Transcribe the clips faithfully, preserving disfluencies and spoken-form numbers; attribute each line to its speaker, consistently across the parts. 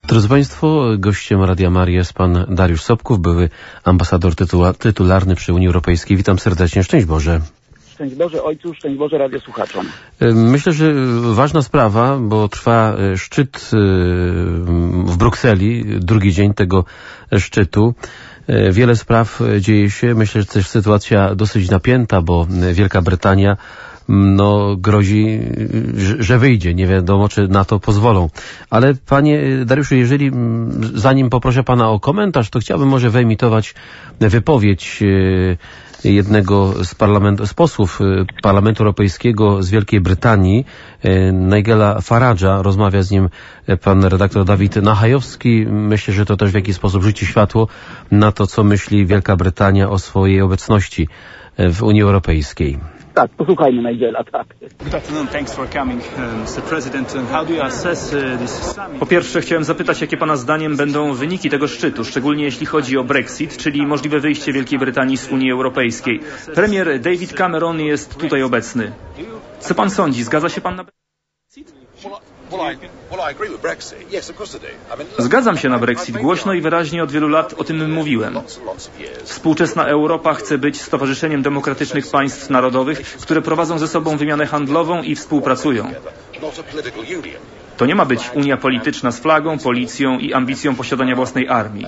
Speaker 1: Drodzy Państwo, gościem Radia Maria jest pan Dariusz Sobków, były ambasador tytula, tytularny przy Unii Europejskiej. Witam serdecznie. Szczęść Boże.
Speaker 2: Szczęść Boże Ojcu, szczęść Boże radiosłuchaczom.
Speaker 1: Myślę, że ważna sprawa, bo trwa szczyt w Brukseli, drugi dzień tego szczytu. Wiele spraw dzieje się. Myślę, że też sytuacja dosyć napięta, bo Wielka Brytania no grozi, że wyjdzie. Nie wiadomo, czy na to pozwolą. Ale panie Dariuszu, jeżeli zanim poproszę pana o komentarz, to chciałbym może wyemitować wypowiedź jednego z, parlament, z posłów Parlamentu Europejskiego z Wielkiej Brytanii, Nigela Farage'a. Rozmawia z nim pan redaktor Dawid Nachajowski. Myślę, że to też w jakiś sposób rzuci światło na to, co myśli Wielka Brytania o swojej obecności w Unii Europejskiej.
Speaker 2: Tak, posłuchajmy Nigela, tak.
Speaker 3: Po pierwsze chciałem zapytać, jakie pana zdaniem będą wyniki tego szczytu, szczególnie jeśli chodzi o Brexit, czyli możliwe wyjście Wielkiej Brytanii z Unii Europejskiej. Premier David Cameron jest tutaj obecny. Co pan sądzi? Zgadza się pan na Brexit? Zgadzam się na Brexit. Głośno i wyraźnie od wielu lat o tym mówiłem. Współczesna Europa chce być stowarzyszeniem demokratycznych państw narodowych, które prowadzą ze sobą wymianę handlową i współpracują. To nie ma być unia polityczna z flagą, policją i ambicją posiadania własnej armii.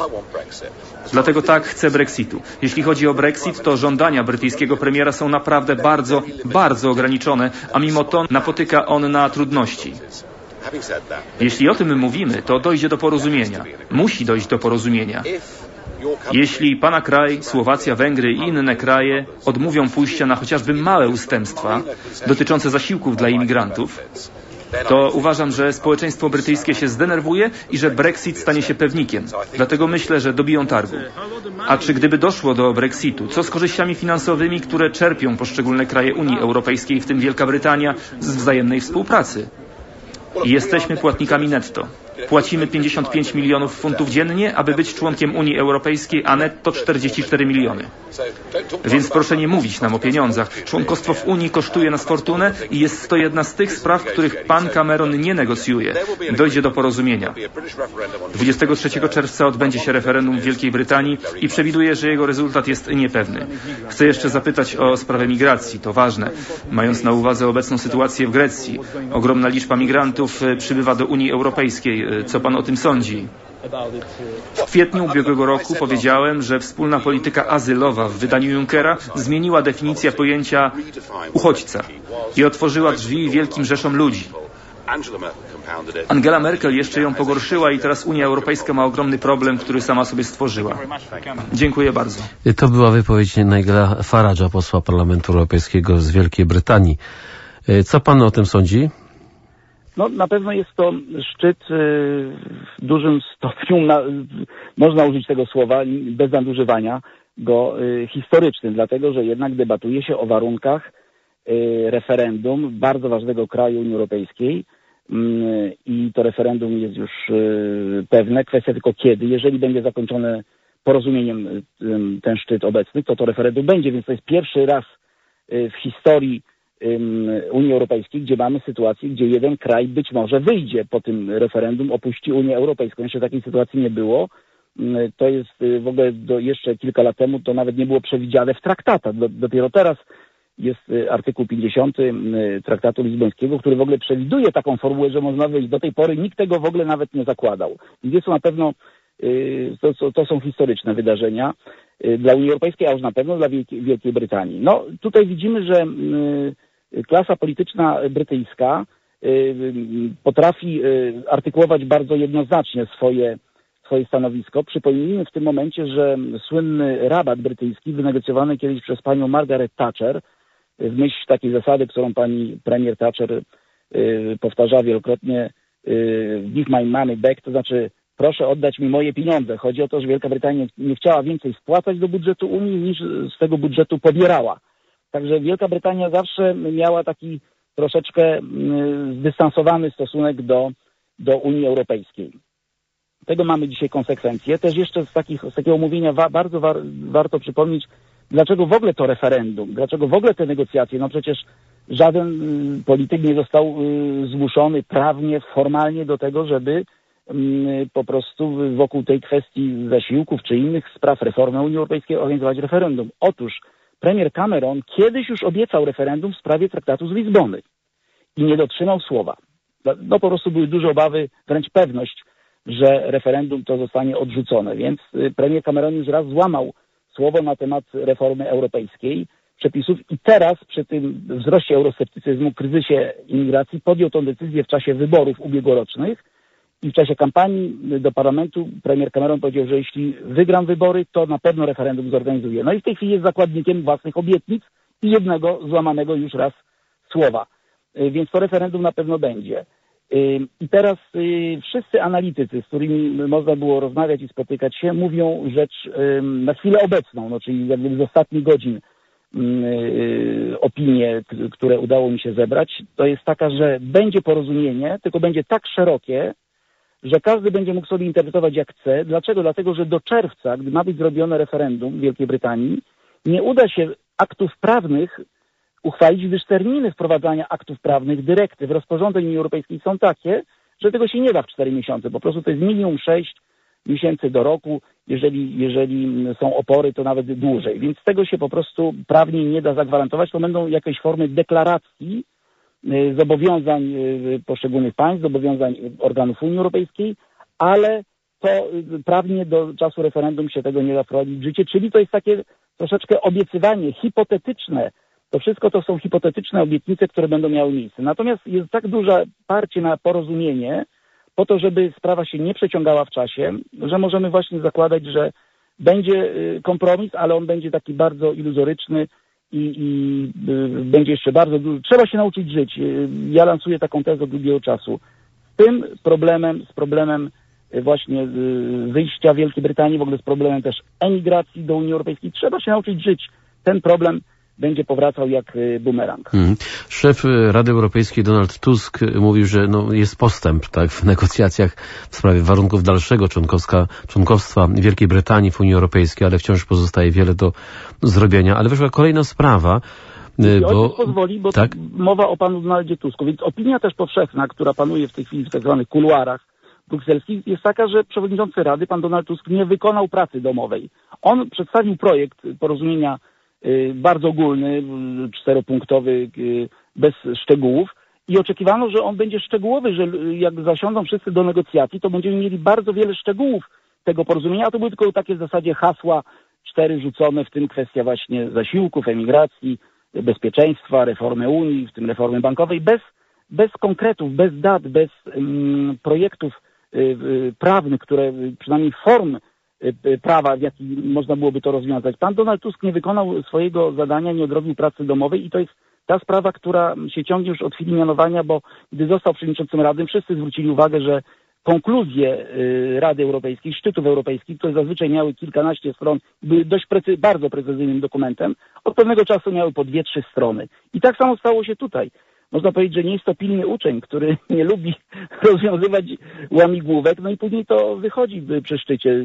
Speaker 3: Dlatego tak chcę Brexitu. Jeśli chodzi o Brexit, to żądania brytyjskiego premiera są naprawdę bardzo, bardzo ograniczone, a mimo to napotyka on na trudności. Jeśli o tym mówimy, to dojdzie do porozumienia. Musi dojść do porozumienia. Jeśli pana kraj, Słowacja, Węgry i inne kraje odmówią pójścia na chociażby małe ustępstwa dotyczące zasiłków dla imigrantów, to uważam, że społeczeństwo brytyjskie się zdenerwuje i że Brexit stanie się pewnikiem. Dlatego myślę, że dobiją targu. A czy gdyby doszło do Brexitu, co z korzyściami finansowymi, które czerpią poszczególne kraje Unii Europejskiej, w tym Wielka Brytania, z wzajemnej współpracy? I jesteśmy płatnikami netto. Płacimy pięćdziesiąt pięć milionów funtów dziennie, aby być członkiem Unii Europejskiej, a netto czterdzieści cztery miliony. Więc proszę nie mówić nam o pieniądzach. Członkostwo w Unii kosztuje nas fortunę i jest to jedna z tych spraw, których pan Cameron nie negocjuje. Dojdzie do porozumienia. dwudziestego trzeciego czerwca odbędzie się referendum w Wielkiej Brytanii i przewiduję, że jego rezultat jest niepewny. Chcę jeszcze zapytać o sprawę migracji. To ważne. Mając na uwadze obecną sytuację w Grecji, ogromna liczba migrantów przybywa do Unii Europejskiej. Co pan o tym sądzi? W kwietniu ubiegłego roku powiedziałem, że wspólna polityka azylowa w wydaniu Junckera zmieniła definicję pojęcia uchodźca i otworzyła drzwi wielkim rzeszom ludzi. Angela Merkel jeszcze ją pogorszyła i teraz Unia Europejska ma ogromny problem, który sama sobie stworzyła. Dziękuję bardzo.
Speaker 1: To była wypowiedź Nigela Farage'a, posła Parlamentu Europejskiego z Wielkiej Brytanii. Co pan o tym sądzi?
Speaker 2: No, na pewno jest to szczyt w dużym stopniu, na, można użyć tego słowa bez nadużywania go, historycznym, dlatego że jednak debatuje się o warunkach referendum bardzo ważnego kraju Unii Europejskiej i to referendum jest już pewne. Kwestia tylko kiedy. Jeżeli będzie zakończone porozumieniem ten szczyt obecny, to to referendum będzie, więc to jest pierwszy raz w historii Unii Europejskiej, gdzie mamy sytuację, gdzie jeden kraj być może wyjdzie po tym referendum, opuści Unię Europejską. Jeszcze takiej sytuacji nie było. To jest w ogóle do jeszcze kilka lat temu to nawet nie było przewidziane w traktatach. Dopiero teraz jest artykuł pięćdziesiąty Traktatu Lizbońskiego, który w ogóle przewiduje taką formułę, że można wyjść. Do tej pory nikt tego w ogóle nawet nie zakładał. Więc jest to na pewno to, to są historyczne wydarzenia dla Unii Europejskiej, a już na pewno dla Wielkiej, Wielkiej Brytanii. No tutaj widzimy, że klasa polityczna brytyjska potrafi artykułować bardzo jednoznacznie swoje, swoje stanowisko. Przypomnijmy w tym momencie, że słynny rabat brytyjski wynegocjowany kiedyś przez panią Margaret Thatcher w myśl takiej zasady, którą pani premier Thatcher powtarzała wielokrotnie, give my money back, to znaczy proszę oddać mi moje pieniądze. Chodzi o to, że Wielka Brytania nie chciała więcej wpłacać do budżetu Unii niż z tego budżetu pobierała. Także Wielka Brytania zawsze miała taki troszeczkę zdystansowany stosunek do, do Unii Europejskiej. Tego mamy dzisiaj konsekwencje. Też jeszcze z, takich, z takiego omówienia wa, bardzo war, warto przypomnieć, dlaczego w ogóle to referendum, dlaczego w ogóle te negocjacje. No przecież żaden polityk nie został zmuszony prawnie, formalnie do tego, żeby po prostu wokół tej kwestii zasiłków czy innych spraw reformy Unii Europejskiej organizować referendum. Otóż premier Cameron kiedyś już obiecał referendum w sprawie traktatu z Lizbony i nie dotrzymał słowa. No po prostu były duże obawy, wręcz pewność, że referendum to zostanie odrzucone, więc premier Cameron już raz złamał słowo na temat reformy europejskiej, przepisów i teraz przy tym wzroście eurosceptycyzmu, kryzysie imigracji podjął tę decyzję w czasie wyborów ubiegłorocznych i w czasie kampanii do parlamentu premier Cameron powiedział, że jeśli wygram wybory, to na pewno referendum zorganizuje. No i w tej chwili jest zakładnikiem własnych obietnic i jednego złamanego już raz słowa. Więc to referendum na pewno będzie. I teraz wszyscy analitycy, z którymi można było rozmawiać i spotykać się, mówią rzecz na chwilę obecną, no czyli jakby z ostatnich godzin opinie, które udało mi się zebrać, to jest taka, że będzie porozumienie, tylko będzie tak szerokie, że każdy będzie mógł sobie interpretować jak chce. Dlaczego? Dlatego, że do czerwca, gdy ma być zrobione referendum w Wielkiej Brytanii, nie uda się aktów prawnych uchwalić, gdyż terminy wprowadzania aktów prawnych, dyrektyw, rozporządzeń Unii Europejskiej są takie, że tego się nie da w cztery miesiące. Po prostu to jest minimum sześć miesięcy do roku. Jeżeli, jeżeli są opory, to nawet dłużej. Więc tego się po prostu prawnie nie da zagwarantować. To będą jakieś formy deklaracji, zobowiązań poszczególnych państw, zobowiązań organów Unii Europejskiej, ale to prawnie do czasu referendum się tego nie da wprowadzić w życie. Czyli to jest takie troszeczkę obiecywanie hipotetyczne. To wszystko to są hipotetyczne obietnice, które będą miały miejsce. Natomiast jest tak duże parcie na porozumienie, po to, żeby sprawa się nie przeciągała w czasie, że możemy właśnie zakładać, że będzie kompromis, ale on będzie taki bardzo iluzoryczny i, i będzie jeszcze bardzo dużo. Trzeba się nauczyć żyć. Ja lansuję taką tezę od długiego czasu. Z tym problemem, z problemem właśnie wyjścia Wielkiej Brytanii, w ogóle z problemem też emigracji do Unii Europejskiej, trzeba się nauczyć żyć. Ten problem będzie powracał jak bumerang. Hmm.
Speaker 1: Szef Rady Europejskiej Donald Tusk mówił, że no jest postęp tak, w negocjacjach w sprawie warunków dalszego członkostwa Wielkiej Brytanii w Unii Europejskiej, ale wciąż pozostaje wiele do zrobienia. Ale wyszła kolejna sprawa.
Speaker 2: Jeśli bo... ojciec pozwoli, bo tak? Mowa o panu Donaldzie Tusku, więc opinia też powszechna, która panuje w tej chwili w tak zwanych kuluarach brukselskich, jest taka, że przewodniczący Rady, pan Donald Tusk, nie wykonał pracy domowej. On przedstawił projekt porozumienia bardzo ogólny, czteropunktowy, bez szczegółów i oczekiwano, że on będzie szczegółowy, że jak zasiądą wszyscy do negocjacji, to będziemy mieli bardzo wiele szczegółów tego porozumienia, a to były tylko takie w zasadzie hasła, cztery rzucone, w tym kwestia właśnie zasiłków, emigracji, bezpieczeństwa, reformy Unii, w tym reformy bankowej, bez, bez konkretów, bez dat, bez um, projektów y, y, prawnych, które przynajmniej form prawa, w jaki można byłoby to rozwiązać. Pan Donald Tusk nie wykonał swojego zadania, nie odrobił pracy domowej i to jest ta sprawa, która się ciągnie już od chwili mianowania, bo gdy został przewodniczącym Rady, wszyscy zwrócili uwagę, że konkluzje Rady Europejskiej, szczytów europejskich, które zazwyczaj miały kilkanaście stron, były dość precy- bardzo precyzyjnym dokumentem, od pewnego czasu miały po dwie, trzy strony. I tak samo stało się tutaj. Można powiedzieć, że nie jest to pilny uczeń, który nie lubi rozwiązywać łamigłówek, no i później to wychodzi przy szczycie.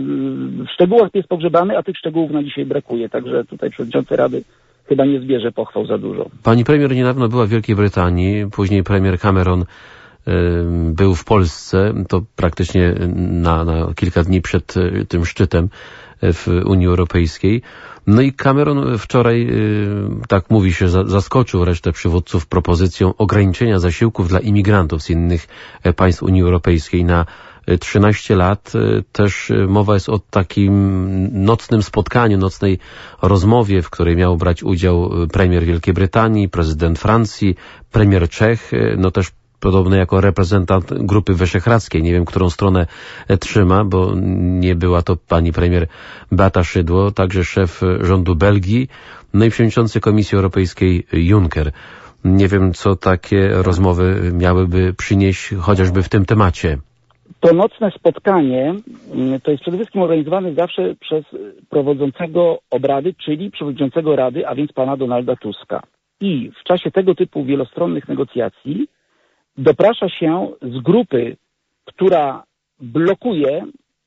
Speaker 2: W szczegółach jest pogrzebany, a tych szczegółów na dzisiaj brakuje, także tutaj przewodniczący Rady chyba nie zbierze pochwał za dużo.
Speaker 1: Pani premier niedawno była w Wielkiej Brytanii, później premier Cameron y, był w Polsce, to praktycznie na, na kilka dni przed tym szczytem w Unii Europejskiej. No i Cameron wczoraj, tak mówi się, zaskoczył resztę przywódców propozycją ograniczenia zasiłków dla imigrantów z innych państw Unii Europejskiej na trzynaście lat. Też mowa jest o takim nocnym spotkaniu, nocnej rozmowie, w której miał brać udział premier Wielkiej Brytanii, prezydent Francji, premier Czech, no też podobno jako reprezentant Grupy Wyszehradzkiej. Nie wiem, którą stronę trzyma, bo nie była to pani premier Beata Szydło, także szef rządu Belgii, no i przewodniczący Komisji Europejskiej Juncker. Nie wiem, co takie rozmowy miałyby przynieść chociażby w tym temacie.
Speaker 2: To nocne spotkanie to jest przede wszystkim organizowane zawsze przez prowadzącego obrady, czyli przewodniczącego Rady, a więc pana Donalda Tuska. I w czasie tego typu wielostronnych negocjacji doprasza się z grupy, która blokuje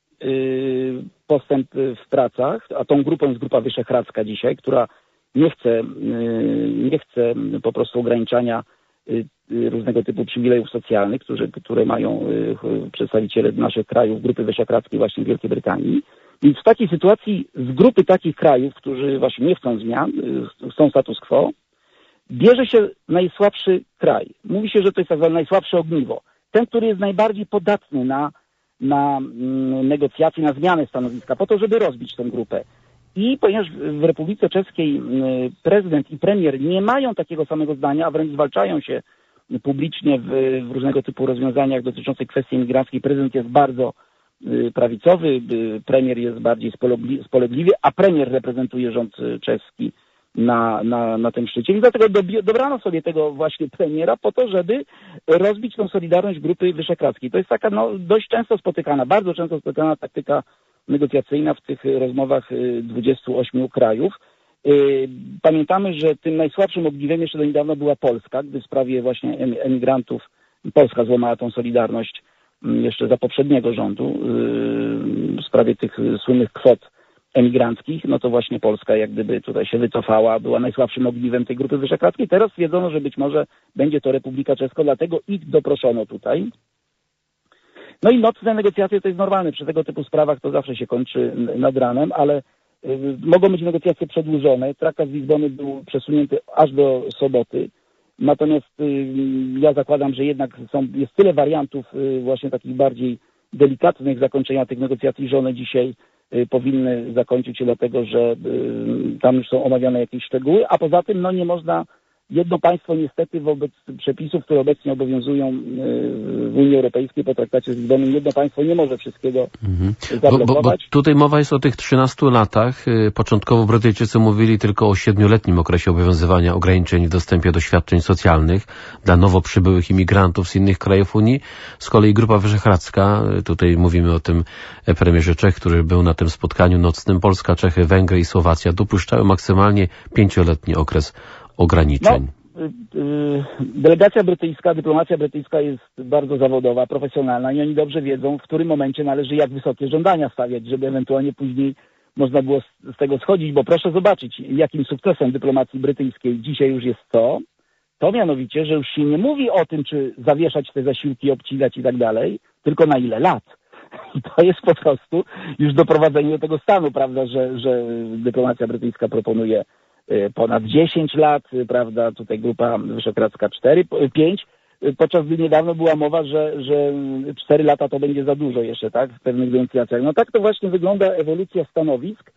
Speaker 2: y, postęp w pracach, a tą grupą jest Grupa Wyszehradzka dzisiaj, która nie chce, y, nie chce po prostu ograniczania y, różnego typu przywilejów socjalnych, które, które mają przedstawiciele naszych krajów, Grupy Wyszehradzkiej właśnie w Wielkiej Brytanii. Więc w takiej sytuacji z grupy takich krajów, którzy właśnie nie chcą zmian, chcą status quo, bierze się najsłabszy kraj. Mówi się, że to jest tak zwane najsłabsze ogniwo. Ten, który jest najbardziej podatny na, na mm, negocjacje, na zmianę stanowiska, po to, żeby rozbić tę grupę. I ponieważ w Republice Czeskiej y, prezydent i premier nie mają takiego samego zdania, a wręcz zwalczają się publicznie w, w różnego typu rozwiązaniach dotyczących kwestii imigranckiej, prezydent jest bardzo y, prawicowy, y, premier jest bardziej spolegli, spolegliwy, a premier reprezentuje rząd czeski na, na, na tym szczycie. I dlatego dobi- dobrano sobie tego właśnie premiera po to, żeby rozbić tą solidarność Grupy Wyszehradzkiej. To jest taka no, dość często spotykana, bardzo często spotykana taktyka negocjacyjna w tych rozmowach dwudziestu ośmiu krajów. Pamiętamy, że tym najsłabszym ogniwem jeszcze do niedawna była Polska, gdy w sprawie właśnie emigrantów Polska złamała tą solidarność jeszcze za poprzedniego rządu w sprawie tych słynnych kwot emigranckich, no to właśnie Polska jak gdyby tutaj się wycofała, była najsłabszym ogniwem tej Grupy Wyszehradzkiej. Teraz stwierdzono, że być może będzie to Republika Czeska, dlatego ich doproszono tutaj. No i nocne negocjacje to jest normalne, przy tego typu sprawach to zawsze się kończy nad ranem, ale y, mogą być negocjacje przedłużone. Traktat z Lizbony był przesunięty aż do soboty, natomiast y, ja zakładam, że jednak są, jest tyle wariantów y, właśnie takich bardziej delikatnych zakończenia tych negocjacji, że one dzisiaj y, powinny zakończyć się dlatego, że y, tam już są omawiane jakieś szczegóły, a poza tym no nie można jedno państwo niestety wobec przepisów, które obecnie obowiązują w Unii Europejskiej po traktacie z Lizbony, jedno państwo nie może wszystkiego mhm. zablokować.
Speaker 1: Bo, bo, bo tutaj mowa jest o tych trzynastu latach. Początkowo Brytyjczycy mówili tylko o siedmioletnim okresie obowiązywania ograniczeń w dostępie do świadczeń socjalnych dla nowo przybyłych imigrantów z innych krajów Unii. Z kolei Grupa Wyszehradzka, tutaj mówimy o tym premierze Czech, który był na tym spotkaniu nocnym, Polska, Czechy, Węgry i Słowacja dopuszczały maksymalnie pięcioletni okres ograniczeń.
Speaker 2: No, yy, delegacja brytyjska, dyplomacja brytyjska jest bardzo zawodowa, profesjonalna i oni dobrze wiedzą, w którym momencie należy jak wysokie żądania stawiać, żeby ewentualnie później można było z, z tego schodzić, bo proszę zobaczyć, jakim sukcesem dyplomacji brytyjskiej dzisiaj już jest to, to mianowicie, że już się nie mówi o tym, czy zawieszać te zasiłki, obcinać i tak dalej, tylko na ile lat. I to jest po prostu już doprowadzenie do tego stanu, prawda, że, że dyplomacja brytyjska proponuje ponad dziesięć lat, prawda, tutaj Grupa Wyszehradzka cztery, pięć, podczas gdy niedawno była mowa, że, że cztery lata to będzie za dużo jeszcze, tak, w pewnych negocjacjach. No tak to właśnie wygląda ewolucja stanowisk.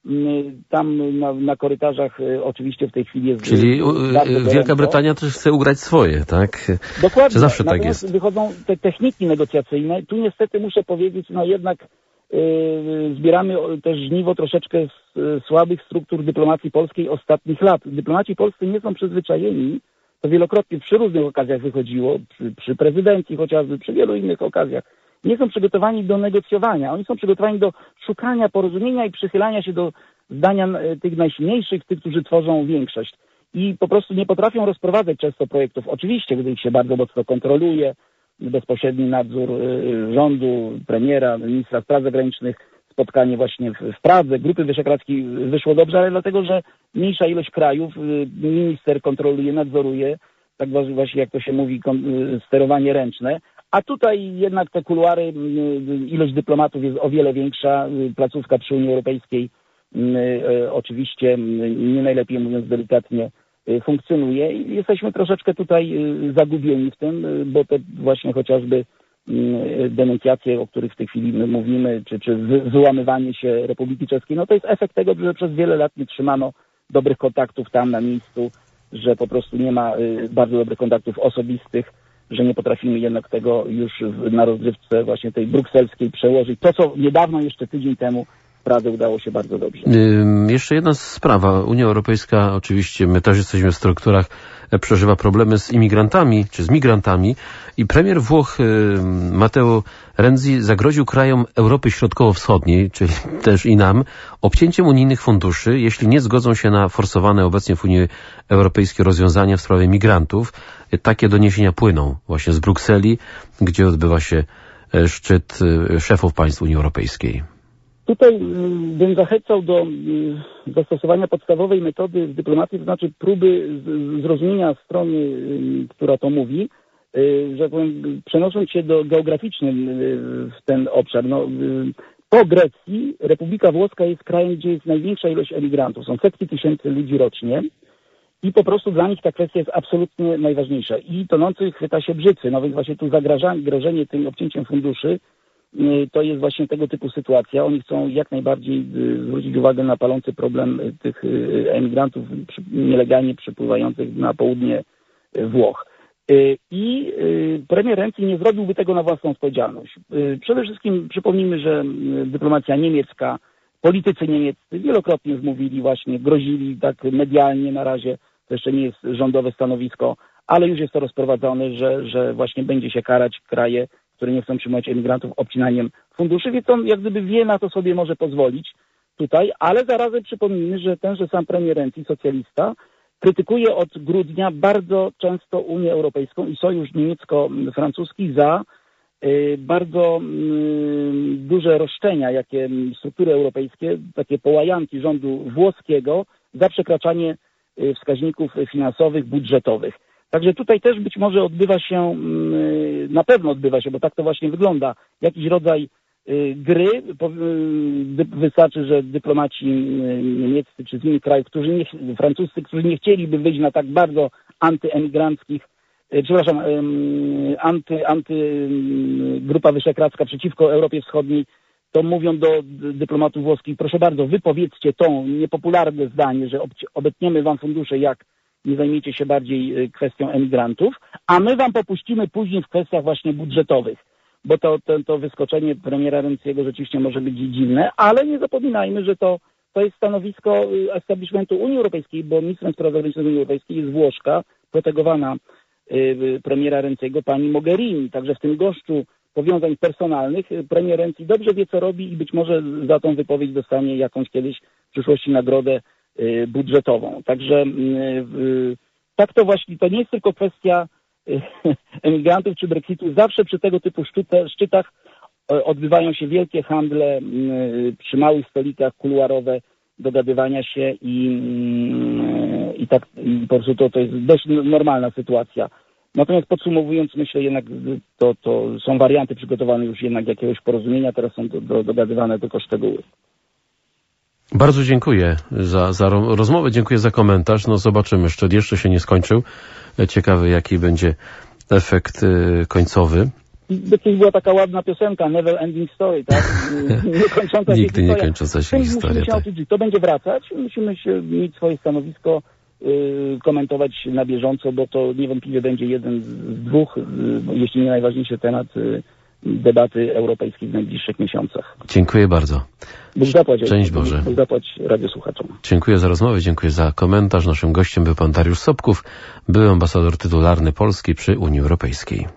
Speaker 2: Tam na, na korytarzach oczywiście w tej chwili jest...
Speaker 1: Czyli Wielka Brytania też chce ugrać swoje, tak?
Speaker 2: Dokładnie.
Speaker 1: Czy zawsze tak
Speaker 2: Natomiast
Speaker 1: jest?
Speaker 2: Wychodzą te techniki negocjacyjne. Tu niestety muszę powiedzieć, no jednak Yy, zbieramy też żniwo troszeczkę z yy, słabych struktur dyplomacji polskiej ostatnich lat. Dyplomaci polscy nie są przyzwyczajeni, to wielokrotnie przy różnych okazjach wychodziło, przy, przy prezydencji chociażby, przy wielu innych okazjach. Nie są przygotowani do negocjowania, oni są przygotowani do szukania porozumienia i przychylania się do zdania yy, tych najsilniejszych, tych, którzy tworzą większość. I po prostu nie potrafią rozprowadzać często projektów. Oczywiście, gdy ich się bardzo mocno kontroluje, bezpośredni nadzór y, rządu, premiera, ministra spraw zagranicznych, spotkanie właśnie w, w Pradze, Grupy Wyszehradzkiej wyszło dobrze, ale dlatego, że mniejsza ilość krajów, y, minister kontroluje, nadzoruje, tak właśnie jak to się mówi, kon, y, sterowanie ręczne, a tutaj jednak te kuluary, y, ilość dyplomatów jest o wiele większa, y, placówka przy Unii Europejskiej y, y, oczywiście, y, nie najlepiej mówiąc delikatnie, funkcjonuje i jesteśmy troszeczkę tutaj zagubieni w tym, bo te właśnie chociażby denuncjacje, o których w tej chwili my mówimy, czy, czy wyłamywanie się Republiki Czeskiej, no to jest efekt tego, że przez wiele lat nie trzymano dobrych kontaktów tam na miejscu, że po prostu nie ma bardzo dobrych kontaktów osobistych, że nie potrafimy jednak tego już na rozgrywce właśnie tej brukselskiej przełożyć. To, co niedawno, jeszcze tydzień temu Pradze udało się bardzo dobrze.
Speaker 1: Yy, jeszcze jedna sprawa. Unia Europejska, oczywiście my też jesteśmy w strukturach, przeżywa problemy z imigrantami, czy z migrantami i premier Włoch yy, Matteo Renzi zagroził krajom Europy Środkowo-Wschodniej, czyli też i nam, obcięciem unijnych funduszy, jeśli nie zgodzą się na forsowane obecnie w Unii Europejskiej rozwiązania w sprawie migrantów. Takie doniesienia płyną właśnie z Brukseli, gdzie odbywa się szczyt szefów państw Unii Europejskiej.
Speaker 2: Tutaj bym zachęcał do zastosowania podstawowej metody w dyplomacji, to znaczy próby zrozumienia strony, która to mówi, że powiem, przenosząc się do geograficznym w ten obszar. No, po Grecji Republika Włoska jest krajem, gdzie jest największa ilość emigrantów. Są setki tysięcy ludzi rocznie i po prostu dla nich ta kwestia jest absolutnie najważniejsza. I tonący chwyta się brzytwy. No więc właśnie tu zagrożenie tym obcięciem funduszy to jest właśnie tego typu sytuacja. Oni chcą jak najbardziej zwrócić uwagę na palący problem tych emigrantów nielegalnie przypływających na południe Włoch. I premier Renzi nie zrobiłby tego na własną odpowiedzialność. Przede wszystkim przypomnijmy, że dyplomacja niemiecka, politycy niemieccy wielokrotnie już mówili właśnie, grozili tak medialnie na razie, to jeszcze nie jest rządowe stanowisko, ale już jest to rozprowadzone, że, że właśnie będzie się karać kraje, które nie chcą przyjmować emigrantów obcinaniem funduszy, więc on jak gdyby wie, na to sobie może pozwolić tutaj, ale zarazem przypomnijmy, że tenże sam premier Renzi, socjalista, krytykuje od grudnia bardzo często Unię Europejską i sojusz niemiecko-francuski za y, bardzo y, duże roszczenia, jakie struktury europejskie, takie połajanki rządu włoskiego za przekraczanie y, wskaźników finansowych, budżetowych. Także tutaj też być może odbywa się, y, na pewno odbywa się, bo tak to właśnie wygląda, jakiś rodzaj gry. Wystarczy, że dyplomaci niemieccy czy z innych krajów, którzy nie, francuscy, którzy nie chcieliby wyjść na tak bardzo antyemigranckich, przepraszam, anty, anty Grupa Wyszehradzka przeciwko Europie Wschodniej, to mówią do dyplomatów włoskich, proszę bardzo, wypowiedzcie to niepopularne zdanie, że obetniemy wam fundusze, jak nie zajmiecie się bardziej kwestią emigrantów, a my wam popuścimy później w kwestiach właśnie budżetowych. Bo to, to, to wyskoczenie premiera Renziego rzeczywiście może być dziwne, ale nie zapominajmy, że to, to jest stanowisko establishmentu Unii Europejskiej, bo ministrem spraw zagranicznych Unii Europejskiej jest Włoszka, protegowana y, premiera Renziego, pani Mogherini. Także w tym goszczu powiązań personalnych premier Renzi dobrze wie, co robi i być może za tą wypowiedź dostanie jakąś kiedyś w przyszłości nagrodę y, budżetową. Także y, y, tak to właśnie, to nie jest tylko kwestia emigrantów czy Brexitu. Zawsze przy tego typu szczytach odbywają się wielkie handle przy małych stolikach, kuluarowe, dogadywania się i, i tak i po prostu to, to jest dość normalna sytuacja. Natomiast podsumowując, myślę jednak to, to są warianty przygotowane już jednak jakiegoś porozumienia, teraz są do, do, dogadywane tylko szczegóły.
Speaker 1: Bardzo dziękuję za, za rozmowę, dziękuję za komentarz. No zobaczymy, szczyt jeszcze się nie skończył. Ciekawy, jaki będzie efekt y, końcowy.
Speaker 2: Kiedyś była taka ładna piosenka, Never Ending Story, tak? Niekończąca się
Speaker 1: Nigdy nie kończąca się historia.
Speaker 2: Tak. To będzie wracać, musimy się mieć swoje stanowisko, y, komentować na bieżąco, bo to niewątpliwie będzie jeden z dwóch, y, jeśli nie najważniejszy temat y, debaty europejskiej w najbliższych miesiącach.
Speaker 1: Dziękuję bardzo.
Speaker 2: Bóg zapłać.
Speaker 1: Szczęść Boże.
Speaker 2: Bóg zapłać radiosłuchaczom.
Speaker 1: Dziękuję za rozmowę, dziękuję za komentarz. Naszym gościem był pan Dariusz Sobków, były ambasador tytularny Polski przy Unii Europejskiej.